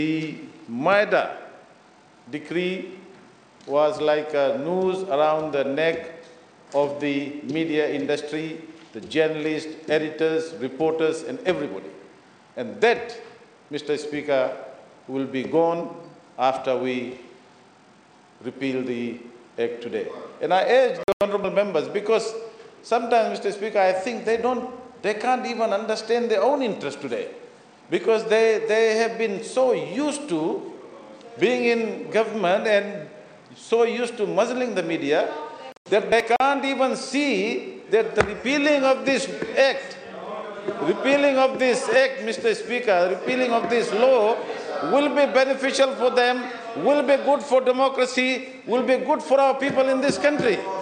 The MIDA decree was like a noose around the neck of the media industry, the journalists, editors, reporters, and everybody. And that, Mr. Speaker, will be gone after we repeal the Act today. And I urge the honorable members, because sometimes, Mr. Speaker, I think they can't even understand their own interest today, because they have been so used to being in government and so used to muzzling the media that they can't even see that the repealing of this act, Mr. Speaker, repealing of this law will be beneficial for them, will be good for democracy, will be good for our people in this country.